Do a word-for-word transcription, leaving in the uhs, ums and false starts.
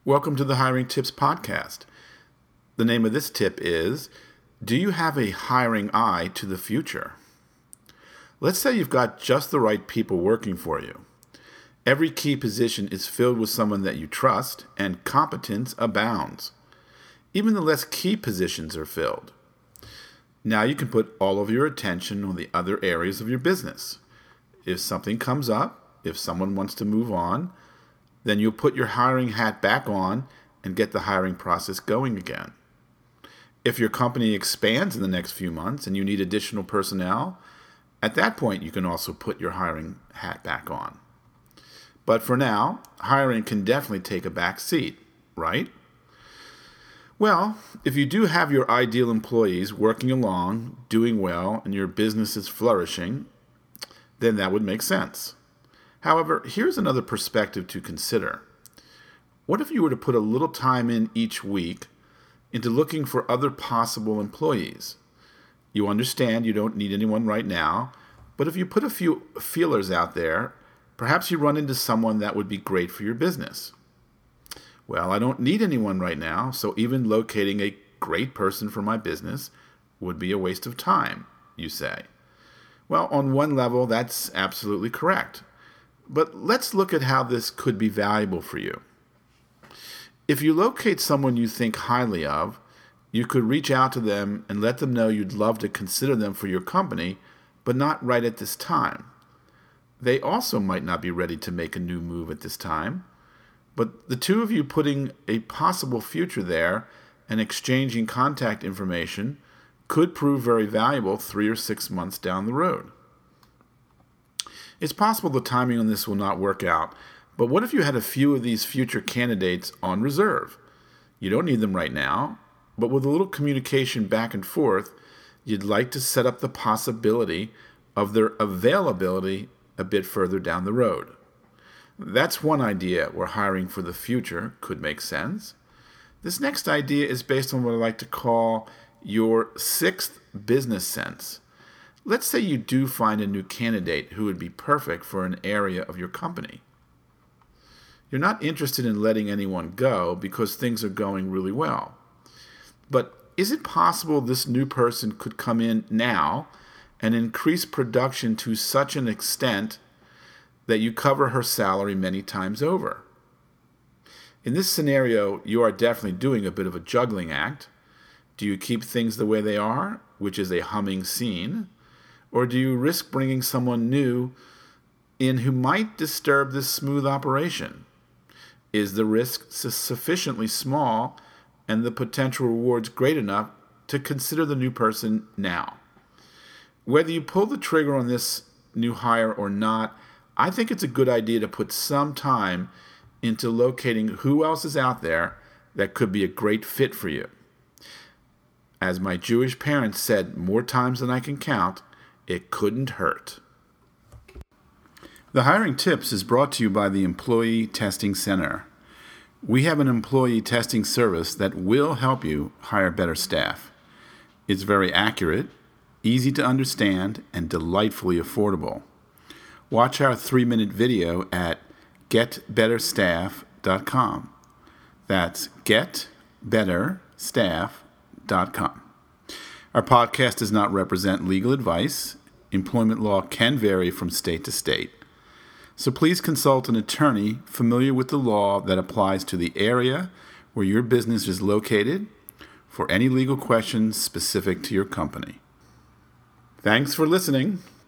Welcome to the Hiring Tips Podcast. The name of this tip is, do you have a hiring eye to the future? Let's say you've got just the right people working for you. Every key position is filled with someone that you trust, and competence abounds. Even the less key positions are filled. Now you can put all of your attention on the other areas of your business. If something comes up, if someone wants to move on, then you'll put your hiring hat back on and get the hiring process going again. If your company expands in the next few months and you need additional personnel, at that point you can also put your hiring hat back on. But for now, hiring can definitely take a back seat, right? Well, if you do have your ideal employees working along, doing well, and your business is flourishing, then that would make sense. However, here's another perspective to consider. What if you were to put a little time in each week into looking for other possible employees? You understand you don't need anyone right now, but if you put a few feelers out there, perhaps you run into someone that would be great for your business. Well, I don't need anyone right now, so even locating a great person for my business would be a waste of time, you say. Well, on one level, that's absolutely correct. But let's look at how this could be valuable for you. If you locate someone you think highly of, you could reach out to them and let them know you'd love to consider them for your company, but not right at this time. They also might not be ready to make a new move at this time. But the two of you putting a possible future there and exchanging contact information could prove very valuable three or six months down the road. It's possible the timing on this will not work out, but what if you had a few of these future candidates on reserve? You don't need them right now, but with a little communication back and forth, you'd like to set up the possibility of their availability a bit further down the road. That's one idea where hiring for the future could make sense. This next idea is based on what I like to call your sixth business sense. Let's say you do find a new candidate who would be perfect for an area of your company. You're not interested in letting anyone go because things are going really well. But is it possible this new person could come in now and increase production to such an extent that you cover her salary many times over? In this scenario, you are definitely doing a bit of a juggling act. Do you keep things the way they are, which is a humming scene, or do you risk bringing someone new in who might disturb this smooth operation? Is the risk sufficiently small and the potential rewards great enough to consider the new person now? Whether you pull the trigger on this new hire or not, I think it's a good idea to put some time into locating who else is out there that could be a great fit for you. As my Jewish parents said more times than I can count, it couldn't hurt. The Hiring Tips is brought to you by the Employee Testing Center. We have an employee testing service that will help you hire better staff. It's very accurate, easy to understand, and delightfully affordable. Watch our three-minute video at get better staff dot com. That's get better staff dot com. Our podcast does not represent legal advice. Employment law can vary from state to state. So please consult an attorney familiar with the law that applies to the area where your business is located for any legal questions specific to your company. Thanks for listening.